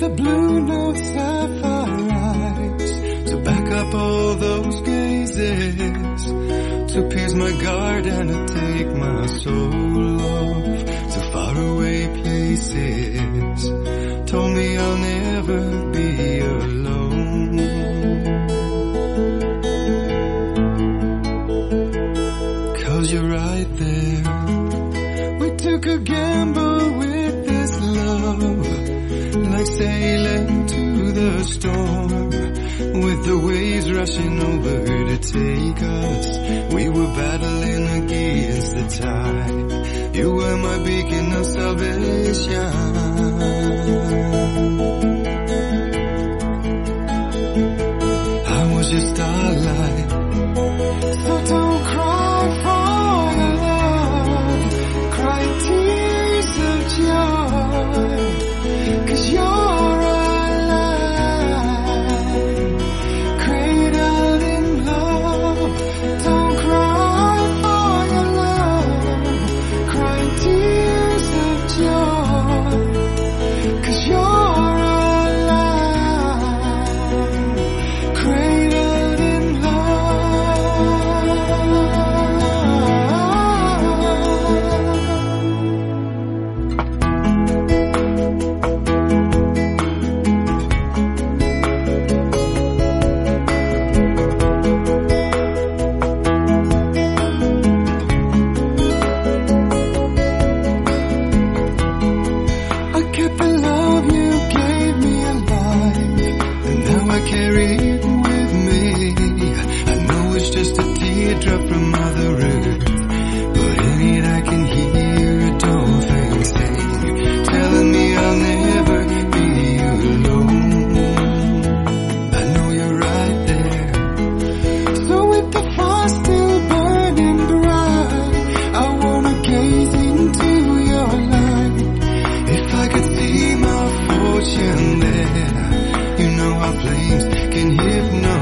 the blue note sapphire eyes to back up all those gazes, to pierce my guard and to take my soul off to faraway places. Told me I'll never be alone. Cause you're right there. We took a gamble with this love, like sailing to the storm, with the waves rushing over to take us. We were battling against the tide. You were my beacon of salvation. I was your starlight. So don't cry for your love, cry tears of joy, 'cause you're alive, cradled in love. Don't cry for your love, cry tears of joy, 'cause you're alive, cradled in I kept the love you gave me alive, and now I carry it with me. I know it's just a teardrop from Mother Earth, but in it I can hear a dolphin sing, telling me I'll never be alone. I know you're right there. So with the fire still burning bright, I wanna gaze into your light. If I could see my fortune there, you know our flames can hypnotize.